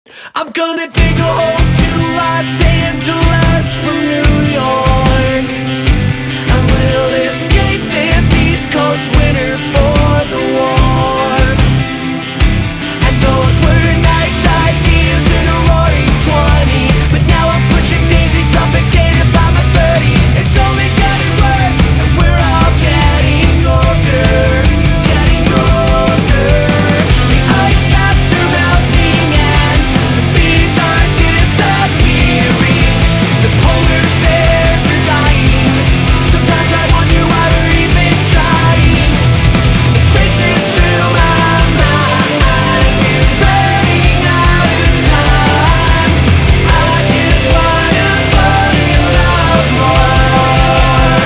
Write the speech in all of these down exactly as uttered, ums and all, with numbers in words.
I'm gonna dig a hole to Los Angeles from New York. I will escape this East Coast winter for the warmth. And those were nice ideas in a roaring twenties, but now I'm pushing daisies, suffocated by my thirties. It's only getting worse, and we're all getting older, getting older. The ice caps are melting and the bees are disappearing. The polar bears are dying. Sometimes I wonder why we're even trying. It's racing through my mind. We're running out of time. I just wanna fall in love more.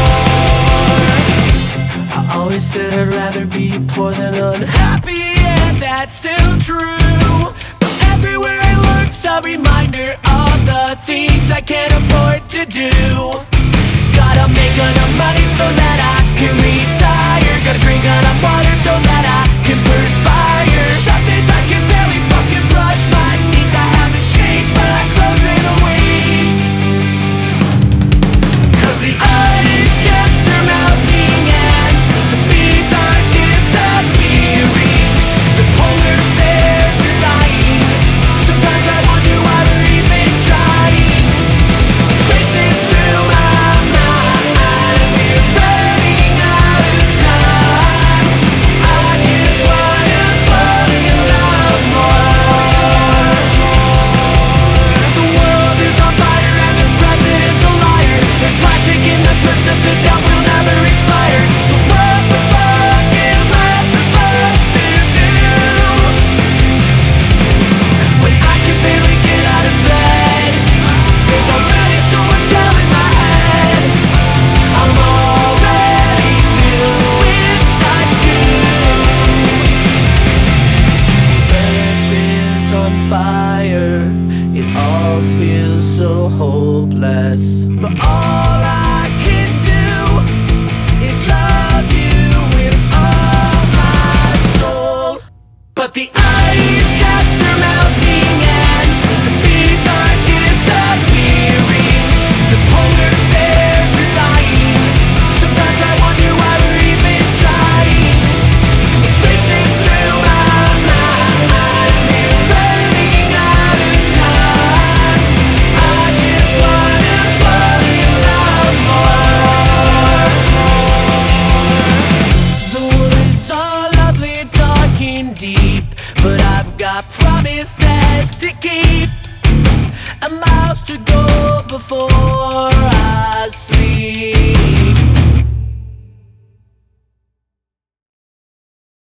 I always said I'd rather be poor than unhappy, and that's still true. But everywhere I look's a reminder of the things I can't afford to do. Gotta make enough money so that I can retire. Gotta drink enough water so that I can perspire. Some days I can barely fucking brush my teeth. I haven't changed, but I close in a week. Cause the ice caps are melting and the bees are disappearing. The polar bears are dying. Sometimes I wonder why we're even trying. It's racing through my mind. We're running out of time. I just wanna fall in love more. The world is on fire and the president's a liar. There's plastic in the Pacific that will never expire. So what the fuck am I supposed to do when I can barely get out of bed? There's already so much hell in my head. I'm already filled with such good. Earth is on fire. It all feels so hopeless, but all I can do is love you with all my soul. But the ice caps are melting and the bees are disappearing. The polar bears are dying. Sometimes I wonder why we're even trying. It's racing through my mind. We're running out of time. I just wanna fall in love more. The woods are lovely, dark and deep, but I've got promises to keep, a miles to go before I